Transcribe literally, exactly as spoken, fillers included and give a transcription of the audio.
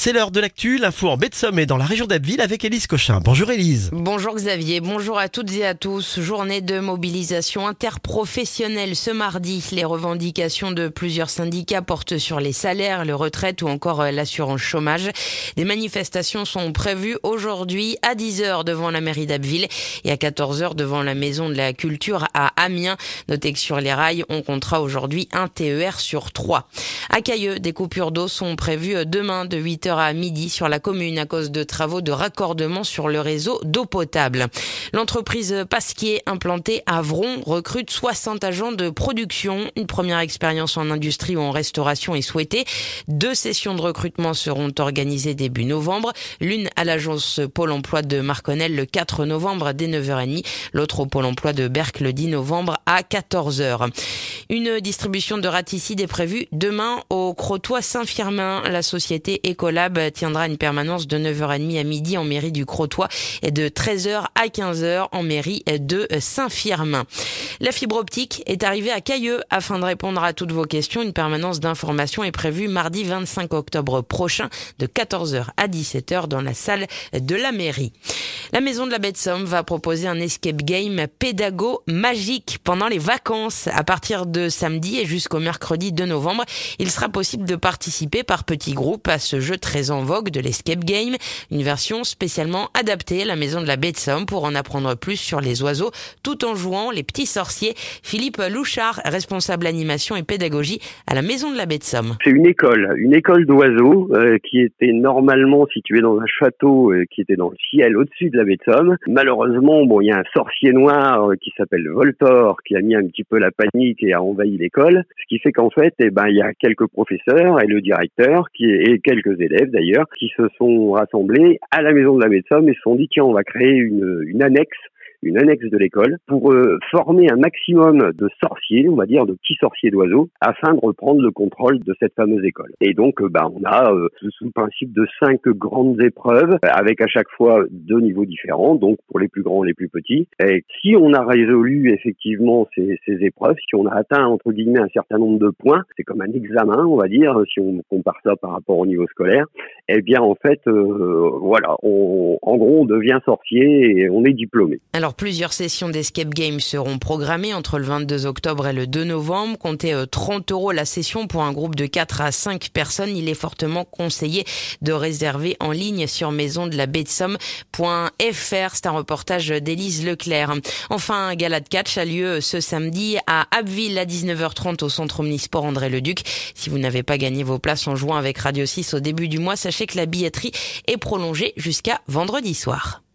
C'est l'heure de l'actu, l'info en baie de Somme et dans la région d'Abbeville avec Élise Cochin. Bonjour Élise. Bonjour Xavier, bonjour à toutes et à tous. Journée de mobilisation interprofessionnelle ce mardi. Les revendications de plusieurs syndicats portent sur les salaires, les retraites ou encore l'assurance chômage. Des manifestations sont prévues aujourd'hui à dix heures devant la mairie d'Abbeville et à quatorze heures devant la maison de la culture à Amiens. Notez que sur les rails, on comptera aujourd'hui un T E R sur trois. À Cailleux, des coupures d'eau sont prévues demain de huit heures à midi sur la commune à cause de travaux de raccordement sur le réseau d'eau potable. L'entreprise Pasquier implantée à Vron recrute soixante agents de production. Une première expérience en industrie ou en restauration est souhaitée. Deux sessions de recrutement seront organisées début novembre. L'une à l'agence Pôle emploi de Marconel le quatre novembre dès neuf heures trente. L'autre au Pôle emploi de Berck le dix novembre à quatorze heures. Une distribution de raticides est prévue demain au Crotoy Saint-Firmin. La société Ecolab tiendra une permanence de neuf heures trente à midi en mairie du Crotoy et de treize heures à quinze heures en mairie de Saint-Firmin. La fibre optique est arrivée à Cailleux. Afin de répondre à toutes vos questions, une permanence d'information est prévue mardi vingt-cinq octobre prochain de quatorze heures à dix-sept heures dans la salle de la mairie. La maison de la baie de Somme va proposer un escape game pédago magique pendant les vacances. À partir de samedi et jusqu'au mercredi deux novembre, il sera possible de participer par petits groupes à ce jeu très en vogue de l'escape game. Une version spécialement adaptée à la maison de la baie de Somme pour en apprendre plus sur les oiseaux tout en jouant les petits sorciers. Philippe Louchard, responsable animation et pédagogie à la maison de la baie de Somme. C'est une école, une école d'oiseaux euh, qui était normalement située dans un château euh, qui était dans le ciel au-dessus de la baie de Somme. Malheureusement, bon, il y a un sorcier noir euh, qui s'appelle Voltor qui a mis un petit peu la panique et a envahi l'école. Ce qui fait qu'en fait, eh ben, il y a quelques professeurs et le directeur qui et quelques élèves d'ailleurs qui se sont rassemblés à la maison de la baie de Somme et se sont dit tiens, on va créer une, une annexe une annexe de l'école pour euh, former un maximum de sorciers, on va dire de petits sorciers d'oiseaux, afin de reprendre le contrôle de cette fameuse école. Et donc, euh, bah, on a euh, sous le principe de cinq grandes épreuves, avec à chaque fois deux niveaux différents, donc pour les plus grands et les plus petits. Et si on a résolu effectivement ces, ces épreuves, si on a atteint entre guillemets un certain nombre de points, c'est comme un examen, on va dire, si on compare ça par rapport au niveau scolaire, eh bien en fait, euh, voilà, on, en gros, on devient sorcier et on est diplômé. Alors, plusieurs sessions d'escape game seront programmées entre le vingt-deux octobre et le deux novembre. Comptez trente euros la session pour un groupe de quatre à cinq personnes. Il est fortement conseillé de réserver en ligne sur maison de la baie de Somme point f r. C'est un reportage d'Élise Leclerc. Enfin, un gala de catch a lieu ce samedi à Abbeville à dix-neuf heures trente au centre omnisport André-le-Duc. Si vous n'avez pas gagné vos places en jouant avec Radio six au début du mois, sachez que la billetterie est prolongée jusqu'à vendredi soir.